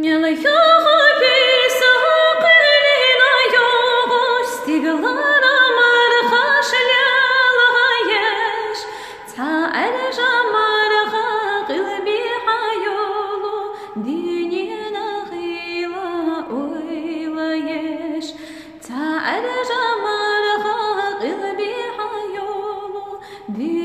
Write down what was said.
Ela yogo piso qilina yogo stiglara markhashlyala yesh ta aljamarkha qilbi hayolo dinina khila oyla yesh ta aljamarkha qilbi hayolo